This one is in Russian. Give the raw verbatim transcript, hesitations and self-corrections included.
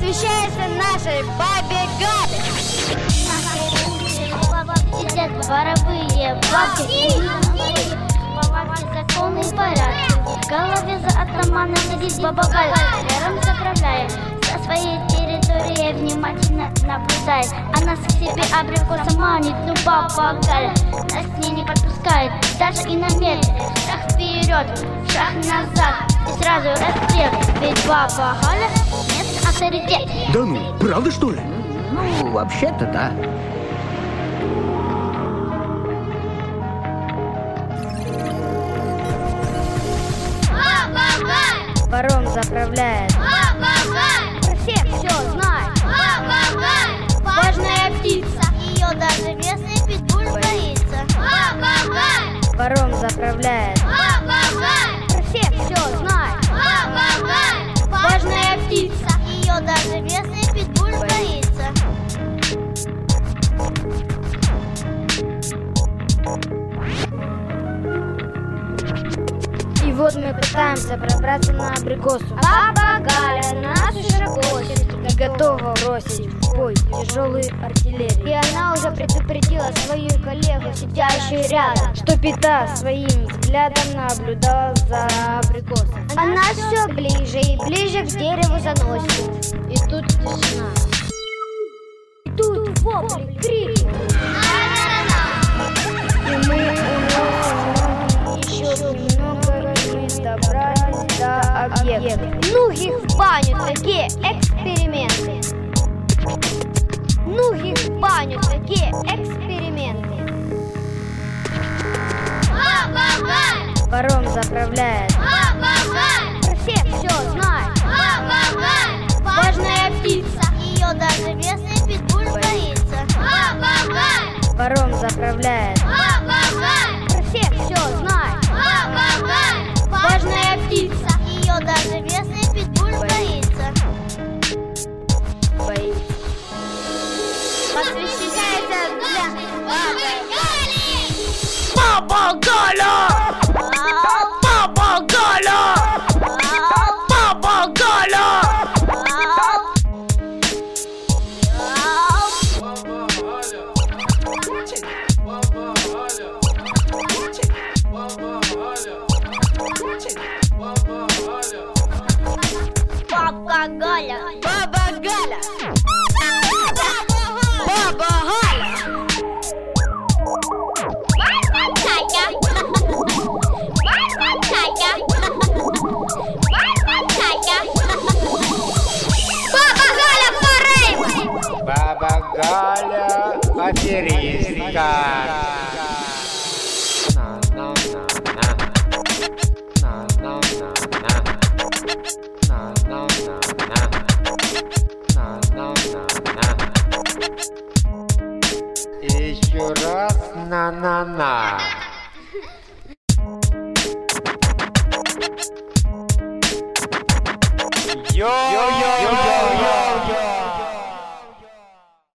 посвящается нашей бабе Гале. Сидят воровые бабки, бабки законы и порядки. В голове за атамана сидит баба Галя, вером заправляет, за своей территорией внимательно наблюдает. Она к себе абрикоса манит, ну баба Галя нас к ней не подпускает, даже и на метр. Шаг вперед, шаг назад, и сразу расстрел, ведь баба Галя местный авторитет. Да ну, правда что ли? Ну, вообще-то да. Вором заправляет. Про всех все знает. Важная птица. Ее даже местный питбуль боится. Вором заправляет. Про всех все знает. Важная птица. Ее даже местный питбуль боится. И вот мы пытаемся пробраться на абрикосу. Баба Галя нас уже просит и готова бросить в бой тяжелую артиллерию. И она уже предупредила свою коллегу, сидящую рядом, что пита своим взглядом наблюдала за абрикосом. Она все ближе и ближе к дереву заносит. И тут тишина. И тут вопли, крики. И мы уносим еще немного, и мы добрались до объекта. Ну их в баню, такие эксперименты. Ну их в баню, такие эксперименты. Вором заправляет. Про всех все знает. Важная птица. Ее даже местный питбуль боится. Вором заправляет. Про всех все знает. Важная птица. Ее даже местный питбуль боится. Боится. Посвящается для бабы Гали. Баба Галя! Баба Галя! Баба Галя! Бабка Галя. Баба Галя! Баба Галя! Баба Галя аферистка. Еще раз на-на-на. Йо-йо-йо-йо.